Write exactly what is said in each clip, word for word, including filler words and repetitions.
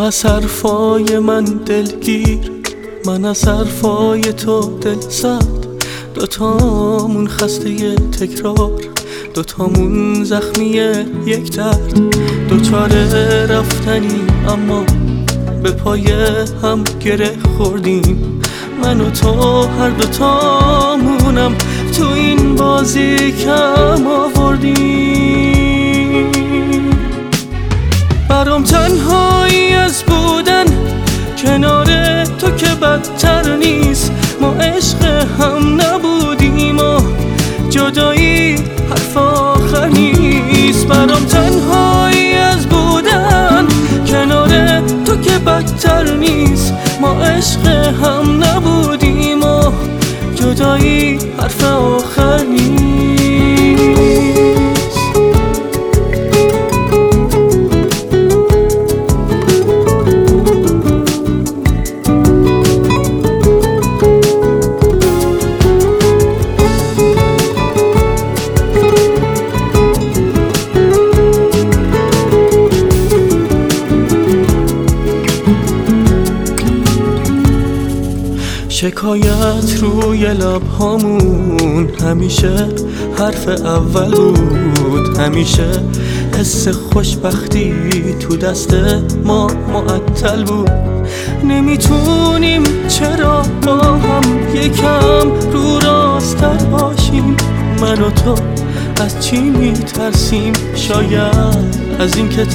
از حرفای من دلگیر، من از حرفای تو دل سرد، دوتامون خسته ی تکرار، دوتامون زخمی یک درد، دوچاره رفتنی اما به پای هم گره خوردیم. من و تو هر دوتامونم تو این بازی کم آوردیم. برام تنهایی از بودن کنار تو که بدتر نیست، ما عشق هم نبودیم و جدایی حرف آخر نیست. برام تنهایی از بودن کنار تو که بدتر نیست، ما عشق هم نبودیم و جدایی حرف آخر نیست. شکایت روی لبهامون همیشه حرف اول بود، همیشه حس خوشبختی تو دست ما معطل بود. نمیتونیم چرا با هم یکم رو راستر باشیم؟ من و تو از چی میترسیم؟ شاید از این که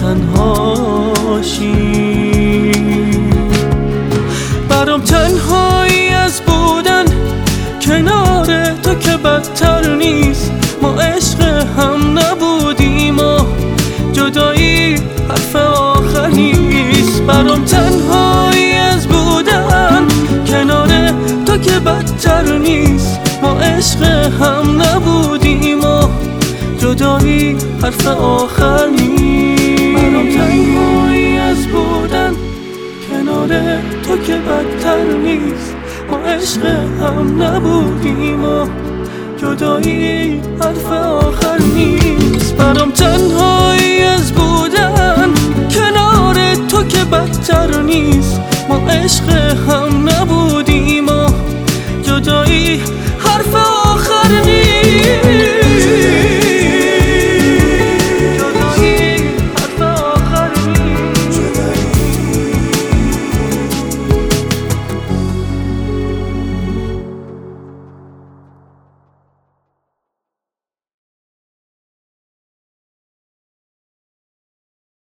تنهاشیم. برام تنهایی از بودن کنار تو که بدتر نیست، ما عشق هم نبودیم و جدایی حرف آخر نیست. برام تنهایی از بودن کنار تو که بدتر نیست، ما عشق هم نبودیم و جدایی حرف آخر نیست. برام تنهایی از بودن کنار تو که بدتر نیست، ما عشق هم نبودیم و جدایی حرف آخر نیست. برام تنهایی از بودن کنار تو که بدتر نیست، ما عشق هم نبودیم